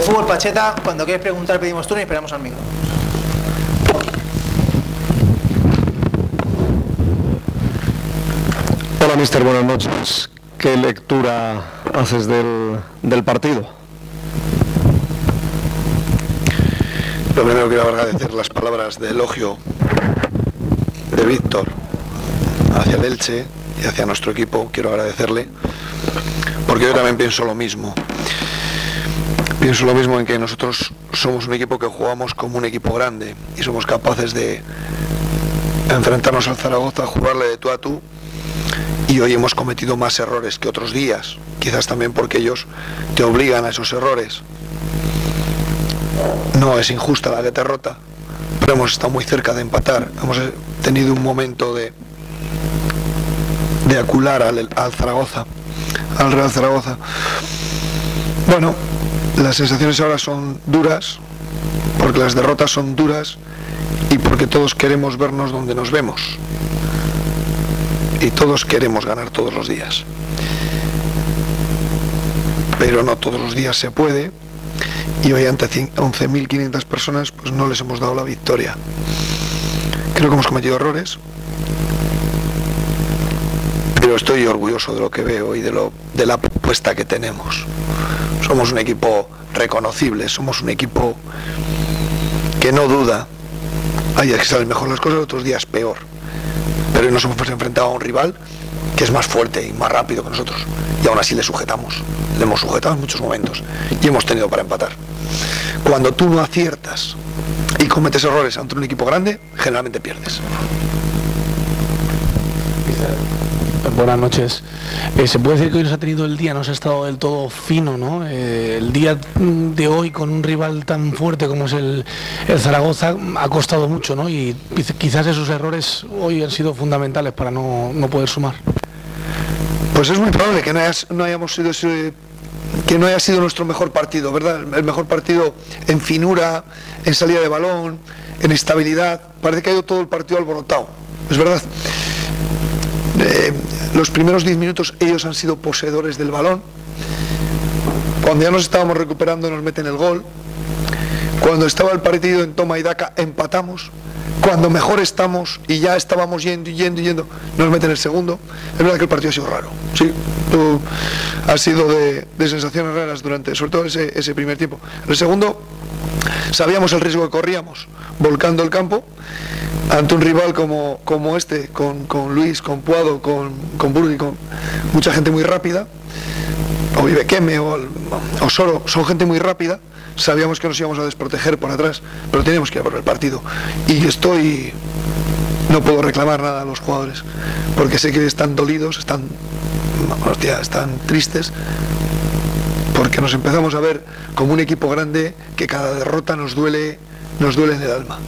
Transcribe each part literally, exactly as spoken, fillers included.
Fútbol Pacheta, cuando quieres preguntar pedimos turno y esperamos al micro. Hola, mister, buenas noches. ¿Qué lectura haces del, del partido? Lo primero quiero agradecer las palabras de elogio de Víctor hacia el Elche y hacia nuestro equipo. Quiero agradecerle porque yo también pienso lo mismo. Pienso lo mismo en que nosotros somos un equipo que jugamos como un equipo grande y somos capaces de enfrentarnos al Zaragoza, jugarle de tú a tú, y hoy hemos cometido más errores que otros días, quizás también porque ellos te obligan a esos errores. No es injusta la derrota, pero hemos estado muy cerca de empatar. Hemos tenido un momento de, de acular al, al Zaragoza, al Real Zaragoza. Bueno, las sensaciones ahora son duras, porque las derrotas son duras y porque todos queremos vernos donde nos vemos. Y todos queremos ganar todos los días. Pero no todos los días se puede. Y hoy ante once mil quinientas personas pues no les hemos dado la victoria. Creo que hemos cometido errores. Pero estoy orgulloso de lo que veo y de, lo, de la propuesta que tenemos. Somos un equipo reconocible, somos un equipo que no duda. Hay días que salen mejor las cosas, otros días peor. Pero hoy nos hemos enfrentado a un rival que es más fuerte y más rápido que nosotros. Y aún así le sujetamos. Le hemos sujetado en muchos momentos. Y hemos tenido para empatar. Cuando tú no aciertas y cometes errores ante un equipo grande, generalmente pierdes. Buenas noches. Eh, se puede decir que hoy nos ha tenido el día, no se ha estado del todo fino, ¿no? Eh, el día de hoy con un rival tan fuerte como es el, el Zaragoza ha costado mucho, ¿no? Y quizás esos errores hoy han sido fundamentales para no, no poder sumar. Pues es muy probable que no, hayas, no hayamos sido ese, que no haya sido nuestro mejor partido, ¿verdad? El mejor partido en finura, en salida de balón, en estabilidad. Parece que ha ido todo el partido alborotado, es verdad. Eh, los primeros diez minutos ellos han sido poseedores del balón. Cuando ya nos estábamos recuperando nos meten el gol. Cuando estaba el partido en toma y daca empatamos. Cuando mejor estamos y ya estábamos yendo y yendo y yendo nos meten el segundo. Es verdad que el partido ha sido raro. Sí, tú, ha sido de, de sensaciones raras durante, sobre todo ese, ese primer tiempo. En el segundo sabíamos el riesgo que corríamos volcando el campo ante un rival como, como este, con, con Luis, con Puado, con, con Burgui, con mucha gente muy rápida, o Ibequeme o Osoro, son gente muy rápida. Sabíamos que nos íbamos a desproteger por atrás, pero teníamos que ir por el partido. Y estoy, no puedo reclamar nada a los jugadores, porque sé que están dolidos, están, hostia, están tristes, porque nos empezamos a ver como un equipo grande que cada derrota nos duele, nos duele en el alma.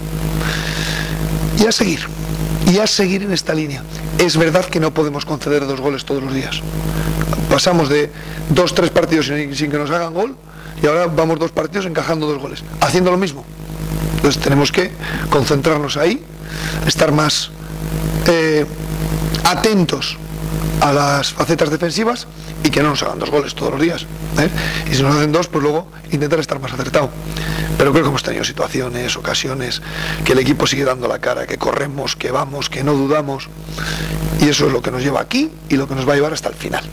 Y a seguir, y a seguir en esta línea. Es verdad que no podemos conceder dos goles todos los días. Pasamos de dos, tres partidos sin, sin que nos hagan gol, y ahora vamos dos partidos encajando dos goles, haciendo lo mismo. Entonces tenemos que concentrarnos ahí, estar más eh, atentos a las facetas defensivas y que no nos hagan dos goles todos los días, ¿eh? Y si nos hacen dos, pues luego intentar estar más acertado. Pero creo que hemos tenido situaciones, ocasiones, que el equipo sigue dando la cara, que corremos, que vamos, que no dudamos, y eso es lo que nos lleva aquí y lo que nos va a llevar hasta el final.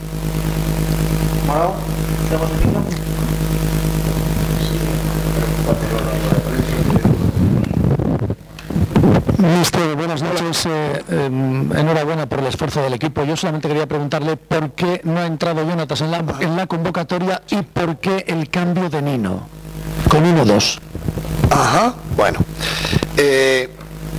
Mister, buenas noches. Eh, eh, enhorabuena por el esfuerzo del equipo. Yo solamente quería preguntarle por qué no ha entrado Jonatas en la, en la convocatoria y por qué el cambio de Nino con uno dos. Ajá, bueno. Eh,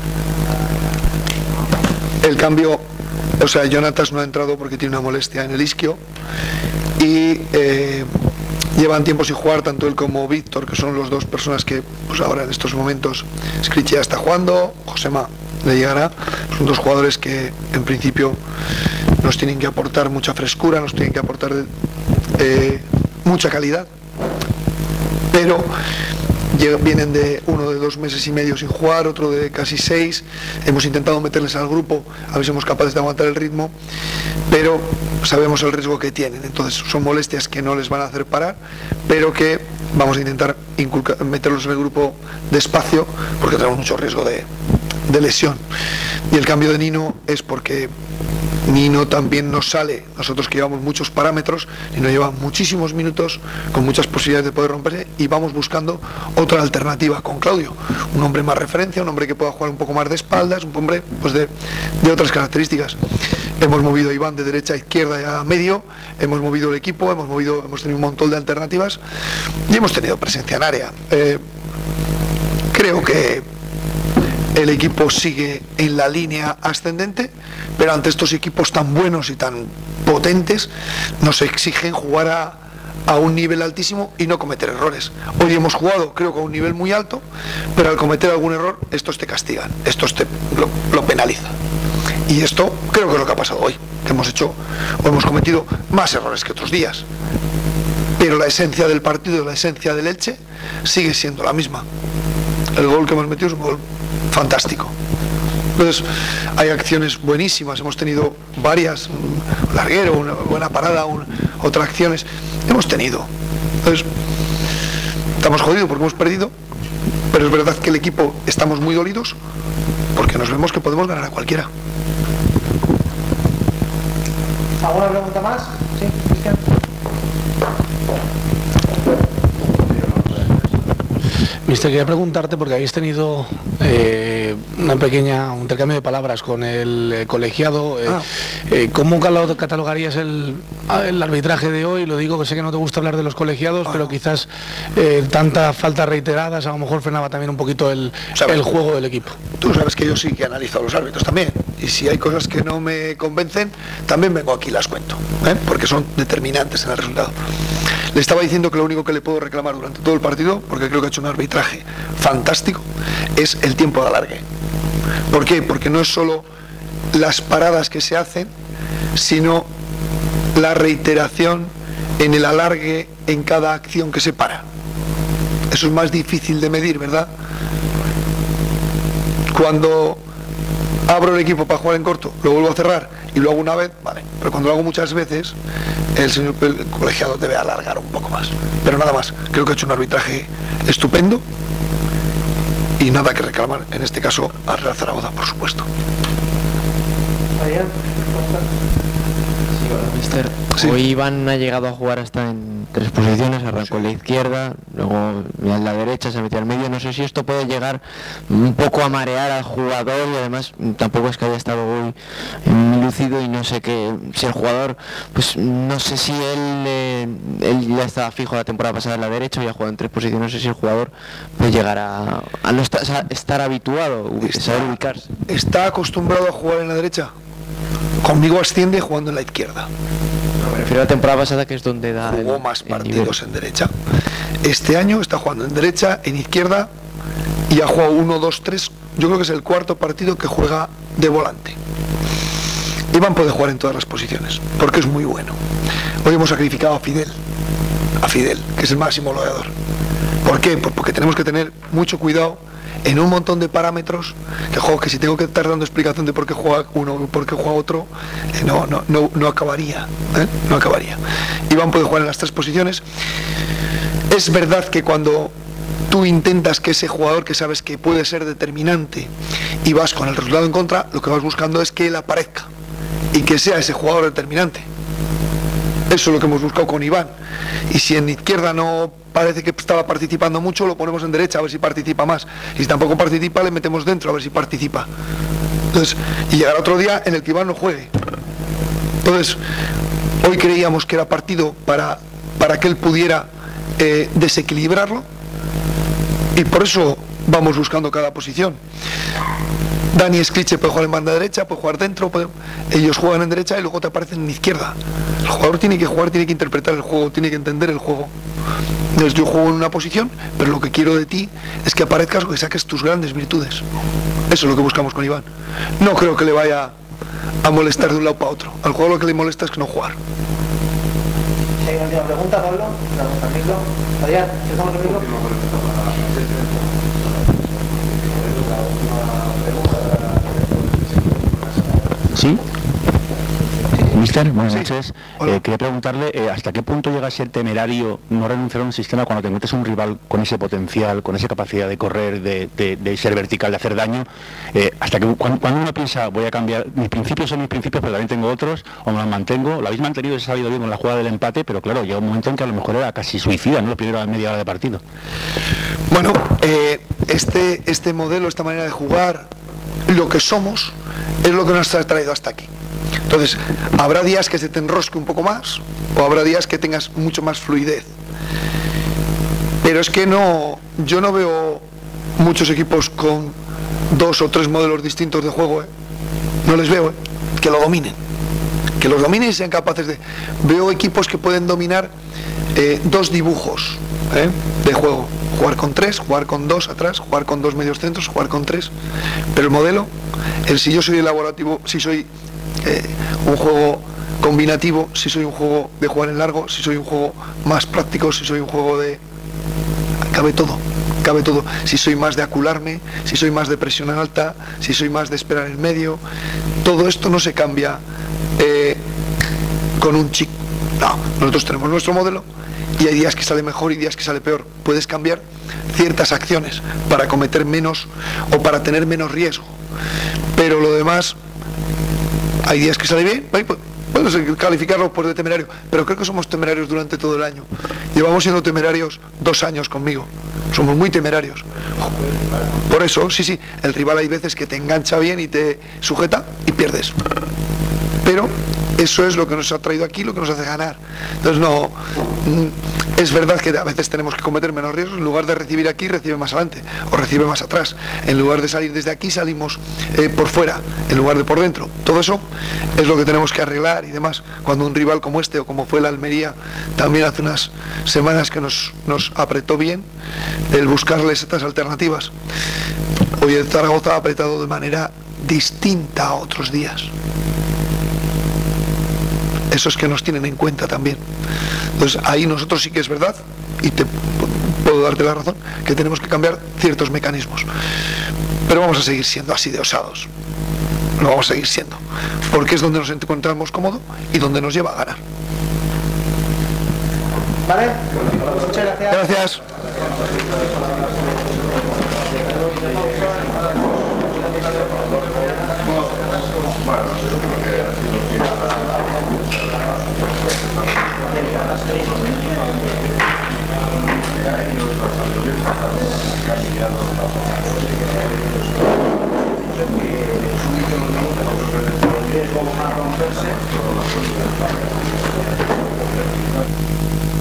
el cambio, o sea, Jonatas no ha entrado porque tiene una molestia en el isquio y eh, llevan tiempo sin jugar tanto él como Víctor, que son los dos personas que pues ahora en estos momentos Scrichi ya está jugando, Josema le llegará. Son dos jugadores que en principio nos tienen que aportar mucha frescura, nos tienen que aportar eh, mucha calidad, pero vienen de uno de dos meses y medio sin jugar, otro de casi seis. Hemos intentado meterles al grupo a ver si somos capaces de aguantar el ritmo, pero sabemos el riesgo que tienen. Entonces son molestias que no les van a hacer parar, pero que vamos a intentar inculcar, meterlos en el grupo despacio porque tenemos mucho riesgo de, de lesión. Y el cambio de Nino es porque Nino también nos sale, nosotros que llevamos muchos parámetros, Nino lleva muchísimos minutos con muchas posibilidades de poder romperse y vamos buscando otra alternativa con Claudio, un hombre más referencia, un hombre que pueda jugar un poco más de espaldas, un hombre pues de, de otras características. Hemos movido a Iván de derecha a izquierda y a medio, hemos movido el equipo, hemos movido, hemos tenido un montón de alternativas y hemos tenido presencia en área. Eh, creo que el equipo sigue en la línea ascendente, pero ante estos equipos tan buenos y tan potentes nos exigen jugar a, a un nivel altísimo y no cometer errores. Hoy hemos jugado creo que a un nivel muy alto, pero al cometer algún error estos te castigan, estos te lo, lo penalizan. Y esto creo que es lo que ha pasado hoy, que hemos hecho o hemos cometido más errores que otros días, pero la esencia del partido, la esencia del Elche sigue siendo la misma. El gol que hemos metido es un gol fantástico. Entonces hay acciones buenísimas, hemos tenido varias, un larguero, una buena parada, un, otras acciones hemos tenido. Entonces estamos jodidos porque hemos perdido, pero es verdad que el equipo estamos muy dolidos porque nos vemos que podemos ganar a cualquiera. ¿Alguna pregunta más? Sí, Cristian. Mister, quería preguntarte, porque habéis tenido eh, una pequeña un intercambio de palabras con el eh, colegiado. Eh, ah. eh, ¿Cómo catalogarías el, el arbitraje de hoy? Lo digo, que sé que no te gusta hablar de los colegiados, ah. pero quizás eh, tantas faltas reiteradas a lo mejor frenaba también un poquito el, el juego del equipo. Tú sabes que yo sí que analizo a los árbitros también, y si hay cosas que no me convencen, también vengo aquí y las cuento, ¿eh? Porque son determinantes en el resultado. Le estaba diciendo que lo único que le puedo reclamar durante todo el partido, porque creo que ha hecho un arbitraje fantástico, es el tiempo de alargue. ¿Por qué? Porque no es solo las paradas que se hacen, sino la reiteración en el alargue en cada acción que se para. Eso es más difícil de medir, ¿verdad? Cuando abro el equipo para jugar en corto, lo vuelvo a cerrar y lo hago una vez, vale, pero cuando lo hago muchas veces, el señor el colegiado debe alargar un poco más. Pero nada más, creo que ha hecho un arbitraje estupendo y nada que reclamar, en este caso al Real Zaragoza, por supuesto. Sí, hola, mister. Sí. Hoy Iván ha llegado a jugar hasta en tres posiciones, arrancó en la izquierda, luego en la derecha, se metió al medio. No sé si esto puede llegar un poco a marear al jugador, y además tampoco es que haya estado hoy muy lúcido, y no sé qué, si el jugador, pues no sé si él, eh, él ya estaba fijo la temporada pasada en la derecha y ha jugado en tres posiciones. No sé si el jugador puede llegar a, a no estar, a estar habituado, a saber ubicarse. ¿Está acostumbrado a jugar en la derecha? Conmigo asciende jugando en la izquierda. Me refiero a la temporada pasada, que es donde da jugó el, más partidos en derecha. Este año está jugando en derecha, en izquierda, y ha jugado uno, dos, tres. Yo creo que es el cuarto partido que juega de volante. Iván puede jugar en todas las posiciones porque es muy bueno. Hoy hemos sacrificado a Fidel, a Fidel, que es el máximo goleador. ¿Por qué? Pues porque tenemos que tener mucho cuidado en un montón de parámetros, que, jo, que si tengo que estar dando explicación de por qué juega uno o por qué juega otro, eh, no, no, no, no acabaría, ¿eh? no acabaría. Iván puede jugar en las tres posiciones. Es verdad que cuando tú intentas que ese jugador que sabes que puede ser determinante y vas con el resultado en contra, lo que vas buscando es que él aparezca y que sea ese jugador determinante. Eso es lo que hemos buscado con Iván. Y si en izquierda no parece que estaba participando mucho, lo ponemos en derecha a ver si participa más. Y si tampoco participa, le metemos dentro a ver si participa. Entonces, y llegará otro día en el que Iván no juegue. Entonces, hoy creíamos que era partido para, para que él pudiera eh, desequilibrarlo, y por eso vamos buscando cada posición. Dani Escriche puede jugar en banda derecha, puede jugar dentro, puede... ellos juegan en derecha y luego te aparecen en izquierda. El jugador tiene que jugar, tiene que interpretar el juego, tiene que entender el juego. Entonces yo juego en una posición, pero lo que quiero de ti es que aparezcas o que saques tus grandes virtudes. Eso es lo que buscamos con Iván. No creo que le vaya a molestar de un lado para otro. Al jugador lo que le molesta es que no jugar. ¿Hay una última pregunta, Pablo? Pregunta al micro. Adrián, ¿estamos en el micro? ¿Sí? Mister, buenas Sí. noches. Hola. Eh, quería preguntarle eh, hasta qué punto llega a ser temerario no renunciar a un sistema cuando te metes a un rival con ese potencial, con esa capacidad de correr, de, de- de ser vertical, de hacer daño. Eh, hasta que cuando, cuando uno piensa, voy a cambiar, mis principios son mis principios, pero también tengo otros, o me los mantengo. Lo habéis mantenido y se ha salido bien con la jugada del empate, pero claro, llega un momento en que a lo mejor era casi suicida, ¿no? Lo primero a media hora de partido. Bueno, eh, este, este modelo, esta manera de jugar, lo que somos, es lo que nos ha traído hasta aquí. Entonces, habrá días que se te enrosque un poco más, o habrá días que tengas mucho más fluidez. Pero es que no, yo no veo muchos equipos con dos o tres modelos distintos de juego, ¿eh? No les veo, ¿eh? Que lo dominen. Que los dominen y sean capaces de... Veo equipos que pueden dominar eh, dos dibujos, ¿eh? de juego. Jugar con tres, jugar con dos atrás, jugar con dos medios centros, jugar con tres. Pero el modelo, el si yo soy elaborativo, si soy eh, un juego combinativo, si soy un juego de jugar en largo, si soy un juego más práctico, si soy un juego de... Cabe todo, cabe todo. Si soy más de acularme, si soy más de presión alta, si soy más de esperar en medio, todo esto no se cambia eh, con un chip. No, nosotros tenemos nuestro modelo y hay días que sale mejor y días que sale peor. Puedes cambiar ciertas acciones para cometer menos o para tener menos riesgo, pero lo demás, hay días que sale bien, ay, pues, puedes calificarlo por de temerario, pero creo que somos temerarios durante todo el año. Llevamos siendo temerarios dos años conmigo, somos muy temerarios. Por eso, sí, sí, el rival hay veces que te engancha bien y te sujeta y pierdes. Pero eso es lo que nos ha traído aquí, lo que nos hace ganar. Entonces no, es verdad que a veces tenemos que cometer menos riesgos. En lugar de recibir aquí, recibe más adelante o recibe más atrás. En lugar de salir desde aquí, salimos eh, por fuera, en lugar de por dentro. Todo eso es lo que tenemos que arreglar y demás. Cuando un rival como este o como fue el Almería, también hace unas semanas que nos, nos apretó bien, el buscarles estas alternativas. Hoy el Zaragoza ha apretado de manera distinta a otros días. Eso es que nos tienen en cuenta también. Entonces ahí nosotros sí que es verdad, y te puedo darte la razón, que tenemos que cambiar ciertos mecanismos. Pero vamos a seguir siendo así de osados. Lo vamos a seguir siendo. Porque es donde nos encontramos cómodos y donde nos lleva a ganar. ¿Vale? Muchas gracias. Gracias. Riesgo a romperse.